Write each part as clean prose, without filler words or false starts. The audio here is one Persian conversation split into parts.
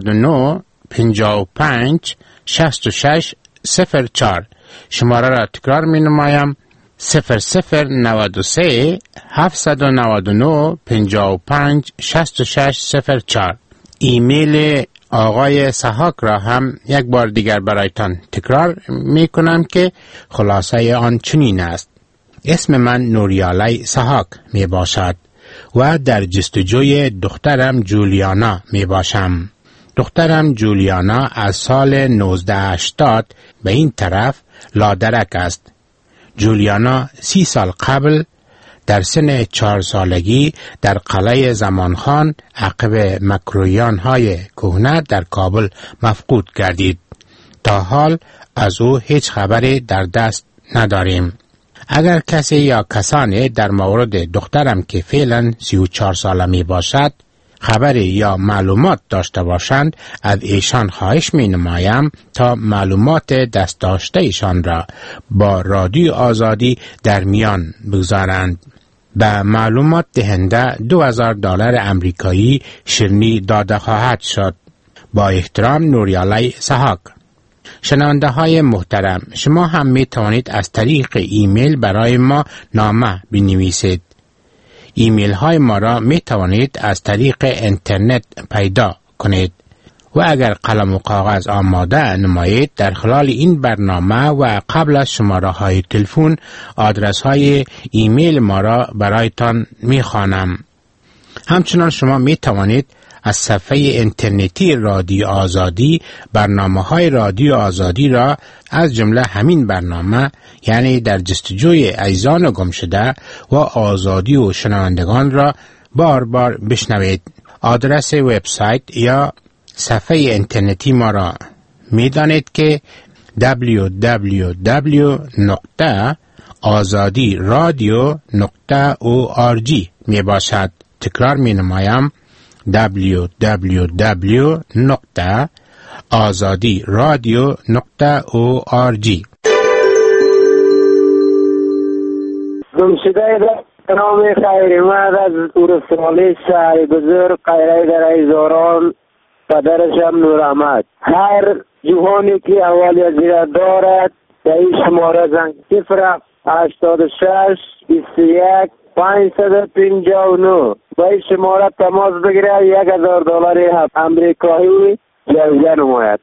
99 55 66 04. شماره را تکرار می نمایم: 0093 799 55 66 04. ایمیل آقای سحاک را هم یک بار دیگر برایتان تکرار می کنم که خلاصه آن چنین است: اسم من نوریالی سحاک می باشد و در جستجوی دخترم جولیانا می باشم. دخترم جولیانا از سال 1980 به این طرف لادرک است. جولیانا 30 سال قبل در سن 4 سالگی در قلعه زمانخان عقب مکرویان های کهنه در کابل مفقود گردید. تا حال از او هیچ خبری در دست نداریم. اگر کسی یا کسانی در مورد دخترم که فعلا 34 ساله می باشد خبری یا معلومات داشته باشند، از ایشان خواهش می نمایم تا معلومات دست داشته ایشان را با رادیو آزادی در میان بگذارند. به معلومات دهنده $2000 امریکایی شیرینی داده خواهد شد. با احترام، نوریالی سحاک. شنونده های محترم، شما هم می توانید از طریق ایمیل برای ما نامه بنویسید. ایمیل های ما را می توانید از طریق اینترنت پیدا کنید و اگر قلم و کاغذ آماده نمایید در خلال این برنامه و قبل از شماره های تلفن آدرس های ایمیل ما را برایتان می خوانم. همچنان شما می توانید از صفحه اینترنتی رادیو آزادی برنامه های رادیو آزادی را از جمله همین برنامه، یعنی در جستجوی عزیزان گم شده و آزادی و شنوندگان را بار بار بشنوید. آدرس وبسایت یا صفحه اینترنتی ما را می دانید که www.azadiradio.org می باشد. تکرار می نمایم: www.azadiradio.org. گمشده به نام خیرمد از اورسرالی شهر بزرگ قیره در ایزاران، پدرشم نور احمد. هر جوانی که احوالی از زیرت دارد به این شماره زنگ 086 21 559 با این شماره تماس بگیره. $1000 امریکایی جایزه نماید.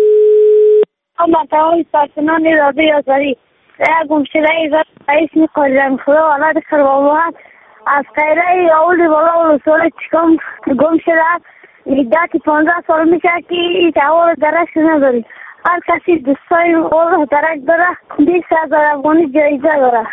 مطاوی ساکنان رادیو آزادی در گمشده ایزاد رئیس می‌کنم خدا ولد خربابات از قیره اولی بالا و رسول چکم گم شده. مدتی 15 سال میشه که این تحول درش نداری. هر کسی دوستای اوله درک داره 20,000 افغانی جایزه داره.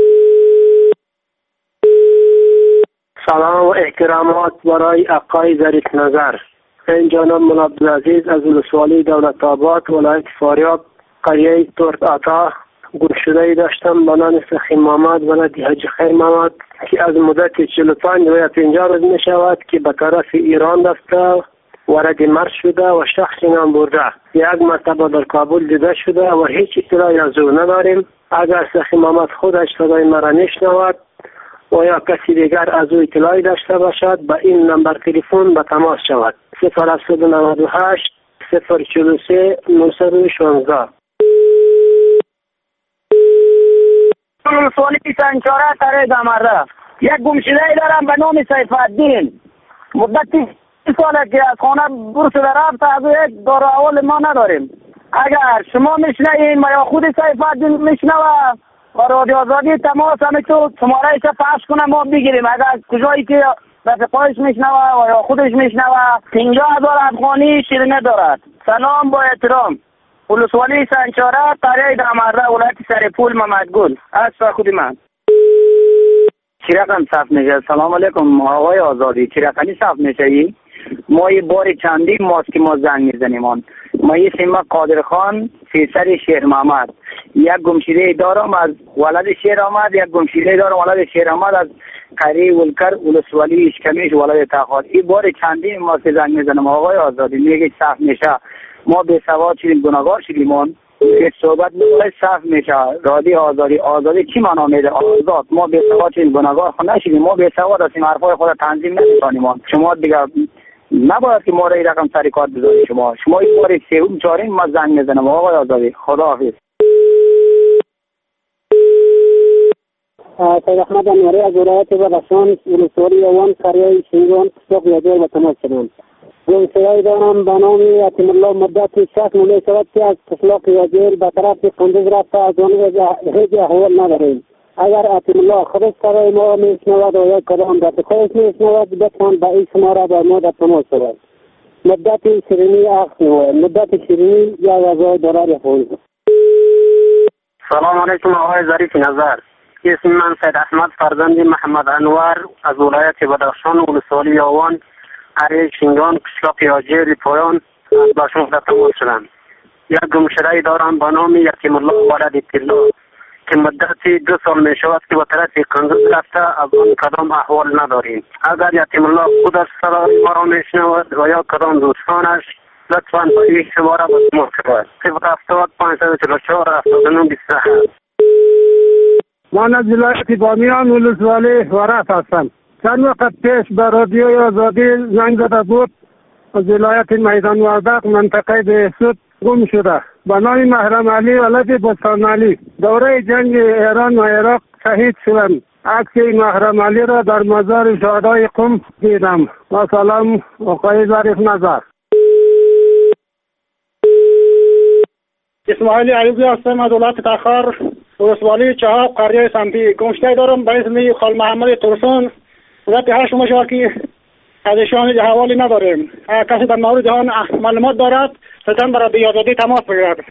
سلام و احترامات برای آقای ظریف نظر. این جناب مولا عبدالعزیز از ولسوالی دولت آباد ولایت فاریاب قریه ترک آتا گمشده‌ای داشتم به نام سخی محمد ولد حاجی خیر محمد که از مدت 45 و 50 روز می شود که به طرف ایران رفته وارد مرز شده و شخصی نام برده. یک مرتبه در کابل دیده شده و هیچ اطلاعی از او نداریم. اگر سخی محمد خودش صدای مرا نشنود و یا کسی دیگر از او اطلاعی داشته باشد به این نمبر تلفن به تماس شود: 0798 043 916. سوالی سنچاره تره دامرده. یک گمشده‌ای دارم به نام سیف‌الدین. مدتی ساله که از خانه دور شده رفته، از یک دار اول ما نداریم. اگر شما میشنوید یا خود سیف‌الدین میشنوه و رادیو آزادی تماس همینطور شماره ایش پخش کنه ما بگیریم. اگر کجایی که رفقایش میشنوه و یا خودش میشنوه 50,000 افغانی شیرینی دارد. سلام با احترام. ولسوالی سنچاره قریه دامرده ولایت سرپول محمدگل از خود من. چی رقم صف میشه؟ سلام علیکم آقای آزادی. چی رقمی صف میشه ای؟ ما یه بار چندی ماست که ما زنگ میزنیم. ما یه سیمه قادر خان فیصل شیر محمد. یک گمشده دارم از ولد شیر آمد، یک گمشده دارم ولد شیر آمد از قریه ولکر ولسوالی اشکمیش ولد تخار. این بار چندی ما که زنگ میزنیم آقای آزادی میگه صف میشه. ما به سواد شدیم، گناهکار شدیم. که صحبت میکنه صف میشه. رادیو آزادی، آزادی چی معنا میده؟ آزاد. ما به سواد شدیم، گناهکار نشدیم. ما به سواد هستیم، حرفای خود تنظیم نمیکنیم. شما دیگه نباید که ما را این رقم سر کار بذارید. شما این بار سوم چهارم ما زنگ میزنم آقای آزادی. خداحافظ. سید احمد انوری از ولایت بدخشان، ولسوالی اوان، قریه شینگان، قشلاق یاجر به تماس شدم. گمشده‌ای دارم به نام یتیم الله. مدت 6 ماه می‌شود که از قشلاق یاجر به طرف قندوز رفته، از آن هیچ احوال نداریم. اگر یتیم الله خودش صدای ما میشنود و یا کدام در خودش میشنود لطفاً به این شماره با ما در تماس شود. مدت شیرینی عقد می‌گوید. مدت شیرینی یا غذای دلار خورد. سلام علیکم آقای ظریف نظر. اسم من سید احمد فرزند محمد انور از ولایت بدخشان، ولسوالی اوان، قریه شینگان، قشلاق یاجر پایان با شما در تماس شدم. یک گمشده‌ای دارم به نام یتیم الله ولد طلا که مدت 2 سال می شود که به طرف قندوز رفته، از آن کدام احوال نداریم. اگر یتیم الله خودش صدای ما را میشنود و یا کدام دوستانش لطفاً با این شماره با تماس شود. 070 544 79 27. من از ولایت بامیان، ولسوالی ورس هستم. چند وقت پیش به رادیوی آزادی زنگ زده بود. از ولایت میدان وردق منطقه بهسود گم شده به نام محرم علی ولد بستان علی. دوره جنگ ایران و عراق شهید شدند. عکس محرم علی را در مزار شهدای قم دیدم. و سلام آقای ظریف نظر. اسماعیل ایوبی هستم از ولایت تخار، ولسوالی چهاب، قریه سمپی. گمشده‌ای دارم به اسم خال محمد ترسون. مدت 8 ماه شد که از ایشان حوالی نداریم. کسی در مورد آن معلومات دارد لطفاً برای رادیوی آزادی تماس بگیرد.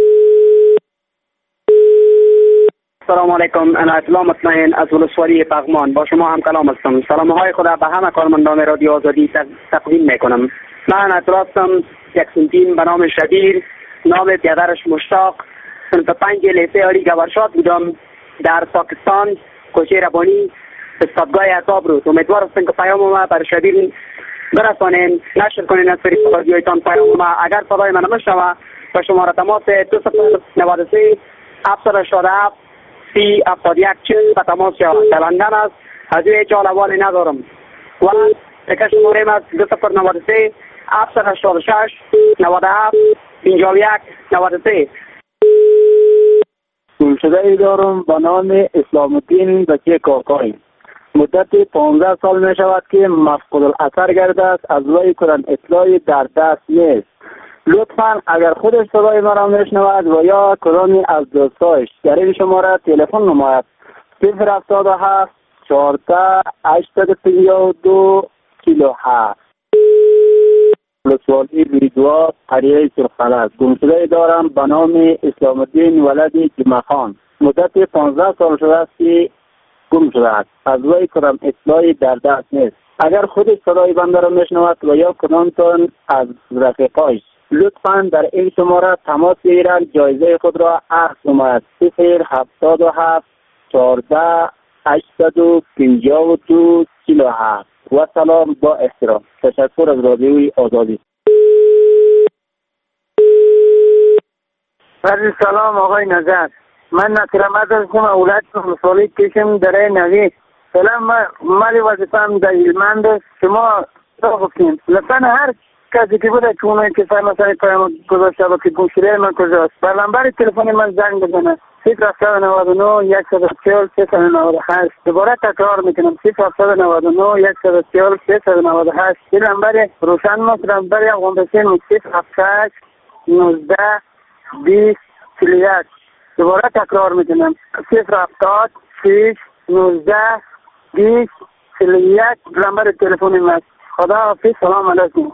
سلام علیکم. انا اطلاع مطمئن از ولسوالی پغمان با شما هم کلام هستم. سلام های خدا به همه کارمندان رادیو آزادی تقدیم میکنم. من اطلاع هستم، یک سنتیم به نام شبیر، نام پدرش مشتاق، سنت 5 لیسه عالی گورشات بودم در پاکستان، کوچه ربانی، استادگاه عطاب رو. امیدوار هستم که پیام ما بر شبیر برسانین، نشر کنین از طریق رادیویتان پیام ما. اگر صدای من نمیشنوه به شماره تماس 2093 767 3071 به تماس شود. لندن است، از هیچ حوالی ندارم. و تک شماره ما 2093 786 97 51 93. گمشده‌ای دارم به نام اسلام الدین بچه کاکای. مدت 15 سال می شود که مفقود الاثر گرده است. از وی کدام اطلاعی در دست نیست. لطفاً اگر خودش صدای مرا میشنود و یا کدامی از دوستایش در این شماره تلفن نماید 077 14 852 47. ولسوالی بیدوا، قریه سرخلد. گمشده‌ای دارم به نام اسلام الدین ولد جمعخان. مدت 15 سال شده است که گم شده است. از وی کدام اطلاعی در دست نیست. اگر خودش صدای بنده را میشنود و یا کدامتان از رفیقایش لطفاً در این شماره تماس بگیرند، جایزه خود را عرض نماید 077 14 852 47. و سلام با احترام. تشکر از رادیوی آزادی. سلام آقای نظر. من نصرآمد هستم، اولاد ولسوالی کشم دره نوی. سلام، مالی وظیفه‌ام در هلمند است. شما را گفتیم لطفاً هر کسی که بوده چونه که مثلا پیام گذاشته با که گمشده من کجاست به نمبر تلفن من زنگ بزنه 099 140 398. دوباره تکرار میکنم 099 140 398. این نمبر روشن ما نمبر افغان بسیم 078 19 20 41. دوباره تکرار میکنم 070 6 19 20 41 نمبر تلفن من. خدا حافظ. سلام علیکم.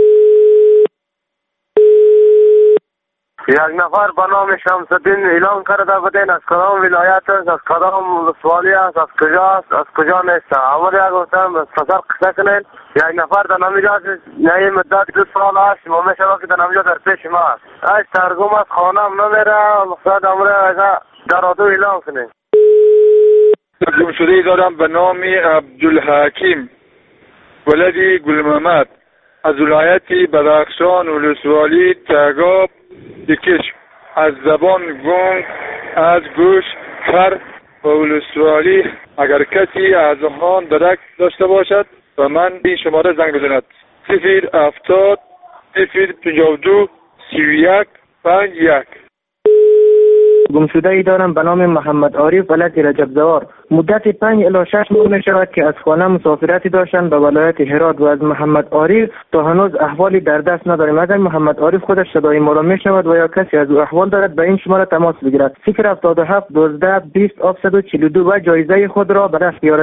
یک نفر به نام شمس الدین اعلام کرده بدین از کدام ولایت است، از کدام ولسوالی است، از کجا است، از کجا نیست. اول گفتم پسر قصه کنین. یک نفر در نمیجا است، نه مدت 2 سال است ما میشود که در نمیجا در پیش ما است. از ترگم از خانم نمیره، مقصد امره در رادیو اعلام کنین. گمشده‌ای دارم به نام عبدالحکیم ولدی گل محمد از ولایت بدخشان، ولسوالی تگاب دکش. از زبان گنگ، از گوش خر و ولسوالی. اگر کسی از آن درک داشته باشد و من این شماره زنگ بزند 070 052 31 51. گمشده ای دارم به نام محمد عارف ولد رجب زوار. مدت 5 الی 6 ماه می شود که از خانه مسافرتی داشتند به ولایت هرات و از محمد عارف تا هنوز احوالی در دست نداریم. اگر محمد عارف خودش صدای ما را می شود و یا کسی از او احوال دارد به این شماره تماس بگیرد. 077 12 20 742 و جایزه خود را به دست بیارد.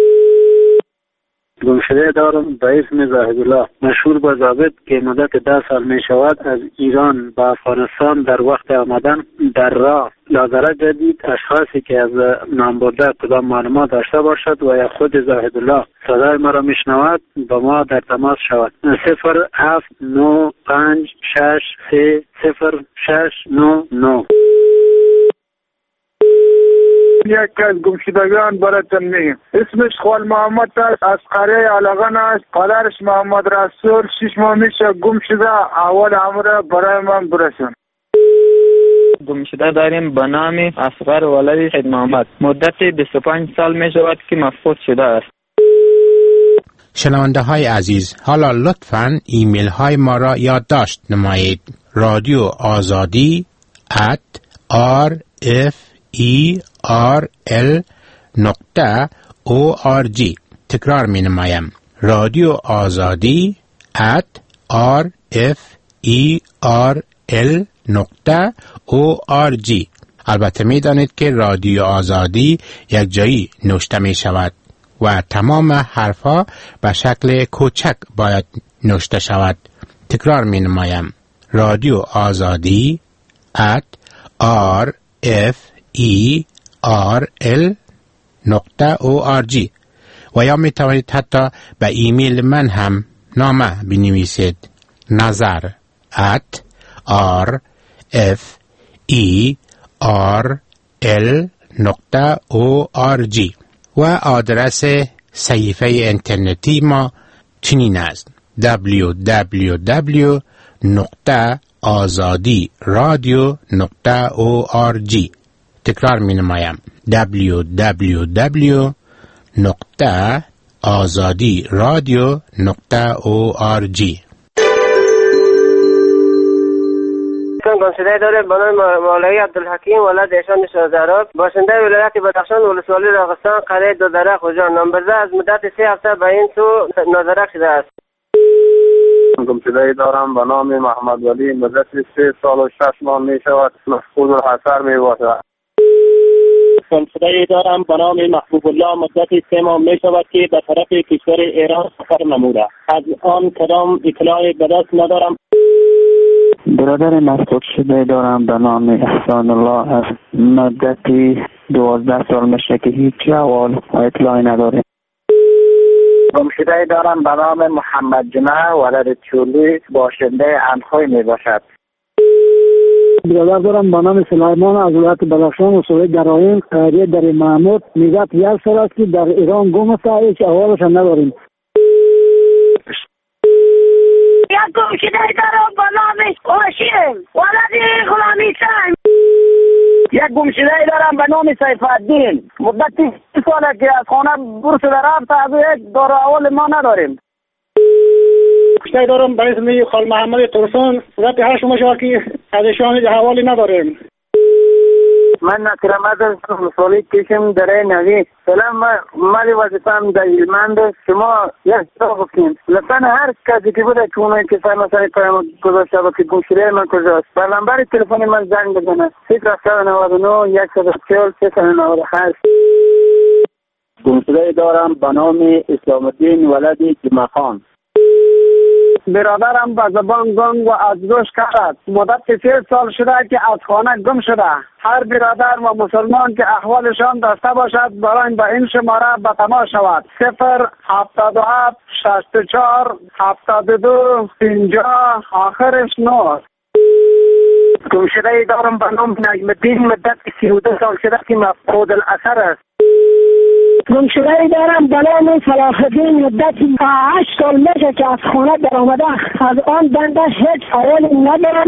گمشده دارم به اسم زاهدالله مشهور با ضابط که مدت 10 سال می شود از ایران به افغانستان در وقت آمدن در راه لازره جدید اشخاصی که از نام برده کدام معلومات داشته باشد و یا خود زاهدالله صدای ما را می شنود با ما در تماس شود. 07956300699. یک از گمشدگان براتون میگم. اسمش خال محمد است، از قریه علقان است. پدرش محمد رسول 6 ماه میشه گم شده. اول امر برای من برسون. گمشده داریم به نام اصغر ولد سید محمد. مدت 25 سال می شود که مفقود شده است. شنونده های عزیز، حالا لطفاً ایمیل های ما را یادداشت نمایید. رادیو آزادی @rferl.org. تکرار می نمایم. رادیو آزادی @rferl.org. البته می دانید که رادیو آزادی یک جایی نوشته می شود و تمام حرفها به شکل کوچک باید نوشته شود. تکرار می نمایم. رادیو آزادی @rferl.org. و یا می توانید حتی به ایمیل من هم نامه بنویسید. نظر @rferl.org. و آدرس صفحه اینترنتی ما چنین است: www.azadiradio.org. تکرار می نمایم. www.azadiradio.org. گمشده داره به نام مولوی عبدالحکیم ولد ایشان شهزاد، باشنده ولایت بدخشان ولسوالی راغستان قریه دودره خوجان. نامبرده از مدت 3 هفته به این سو نظارت شده است. گمشده دارم به نام محمد ولی مدت 3 سال و 6 ماه می شود مفقود الحصر می باشد. گمشده دارم به نام محبوب الله مدت 3 ماه می شود که به طرف کشور ایران سفر نموده. از آن کدام اطلاعی به دست ندارم. برادر مفقود شده دارم به نام احسان الله از مدتی 12 سال میشه که هیچ احوال و اطلاعی نداره. گمشده دارم به نام محمد جمعه ولد چولی باشنده انخوی می باشد. برادر دارم به نام سلیمان از ولایت بدخشان ولسوالی گراین قریه در محمود. مدت 1 سال است که در ایران گم است. هیچ احوالش نداریم. یک گمشده دارم به نام هاشم ولد غلامی سنگ. یک گمشده دارم به نام سیف الدین. مدت 30 ساله که از خانه دور شده رفت. از یک دار اول ما نداریم. گمشده دارم به اسم خال محمد ترسون. مدت 8 ماه شد که از ایشان احوالی نداریم. من نکرمت مسئولی کشم در نوی. سلام مالی وظیفم در علمند شما یک تا گفتیم. لطفا هر کسی که بوده که اونایی که سر مسئله پیام گذاشته با که گمشده من کجاست به نمبر تلفن من زنگ بزنه. 099 140 398. گمشده دارم به نام اسلام الدین ولد جمعه خان. برادرم به زبان گنگ و از گوش کرد. مدت 3 سال شده که از خانه گم شده. هر برادر و مسلمان که احوالشان داشته باشد برای به این شماره به تماس شود. 077 64 72 50 آخرش 9. گمشده دارم به نام نجم الدین مدت 32 سال شده که مفقود الاثر است. گمشده دارم به نام صلاح الدین مدت 8 سال میشه که از خانه در آمده. از آن بنده هیچ احوالی ندارم.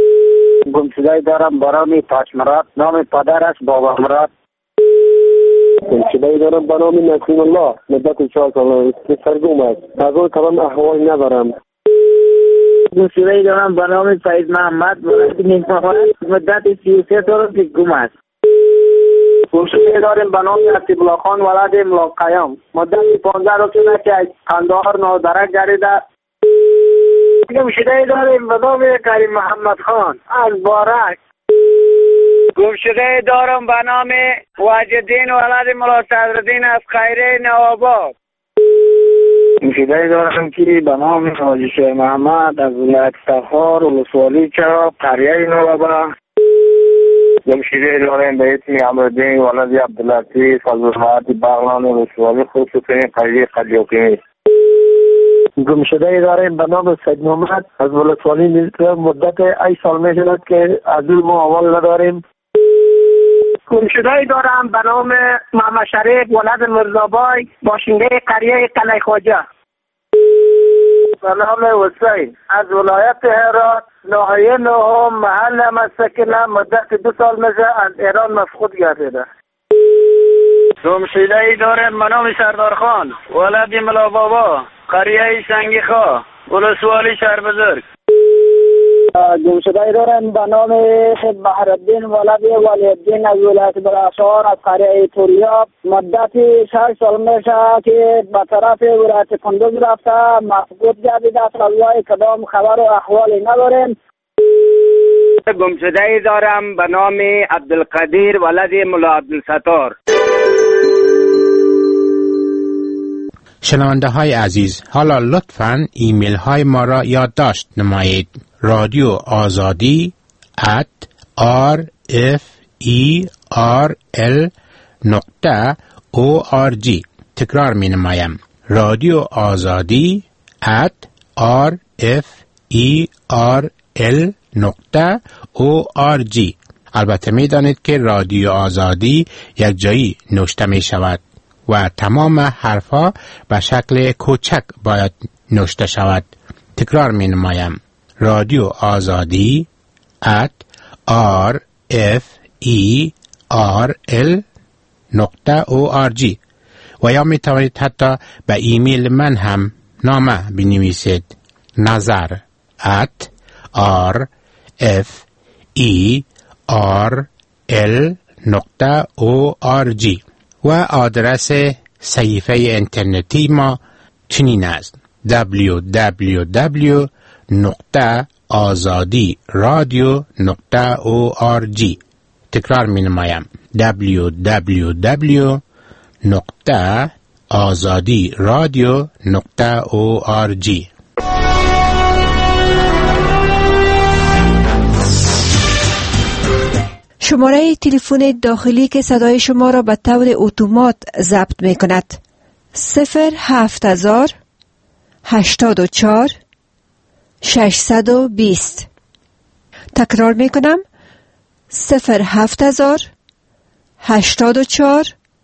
گمشده دارم به نام تاج مراد. نام پدرش بابا مراد. گمشده‌ای دارم به نام نسیم الله، مدت 4 سال سرگم است. از اون کلام احوالی ندارم. گمشده‌ای دارم به نام سعید محمد مدت 33 سال که گم است. گمشده‌ای داریم به نام عتیب الله خان ولد ملا قیام، مدت 15 روز که از قندهار نادرک گردیده. گمشده‌ای داریم به نام کریم محمد خان از بارک. گمشده‌ای دارم به نام واجدین ولد ملا صدرالدین از خیره نواباد. گمشده‌ای دارم که به نام حاجی شیخ محمد از ولایت تخار ولسوالی چرا قریه نواباد. گمشده‌ای داریم به اسم عمرالدین ولد عبداللطیف از ولایت بغلان ولسوالی خصوصی قریه قلیوقی. گمشده‌ای داریم به نام سید محمد از ولسوالی نیزه، مدت 8 سال می شود که از اون ما اول نداریم. گمشده‌ای دارم به نام محمد شریف ولد مرزابای باشنده قریه قلعه خواجه. به نام حسین از ولایت هرات ناحیه نهم محل مسکنه، مدت 2 سال میشه از ایران مفقود گردیده. گمشده‌ای دارم به نام سردار خان ولد ملا بابا قریه سنگی خواه ولسوالی شهر بزرگ. گمشده‌ای دارم به نام بحرالدین ولد ولیالدین از ولایت بلخشان از قریه توریاب، مدت 6 سال میشه که به طرف ولایت کندوز رفته مفقود گردیده است. از کدام خبر و احوالی نداریم. گمشده‌ای دارم به نام عبدالقدیر ولد ملا عبدالستار. شنونده های عزیز، حالا لطفاً ایمیل های ما را یادداشت نمایید. رادیو آزادی @RFERL.org. تکرار می نمایم. رادیو آزادی @RFERL.org. البته می دانید که رادیو آزادی یک جایی نوشته می شود و تمام حرفها به شکل کوچک باید نوشته شود. تکرار می نمایم. رادیو آزادی @RFERL.org. و یا می توانید حتی به ایمیل من هم نامه بنویسید. نظر @RFERL.org. و آدرس صفحه اینترنتی ما چنین است: www.azadiradio.org. تکرار می نمایم. www.azadiradio.org. شماره تلفن داخلی که صدای شما را به طور اتومات ضبط می کند 07000 84 620. تکرار می کنم 07000 84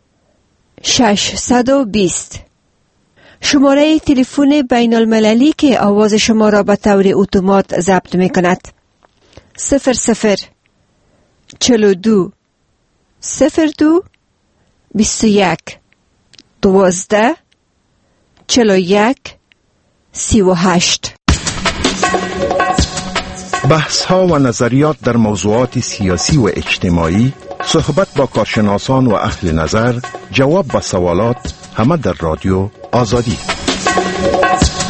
620. شماره تلفن بین المللی که آواز شما را به طور اتومات ضبط می کند 00 42 02 21 12 41 38. بحث ها و نظریات در موضوعات سیاسی و اجتماعی، صحبت با کارشناسان و اهل نظر، جواب به سوالات، همه در رادیو آزادی.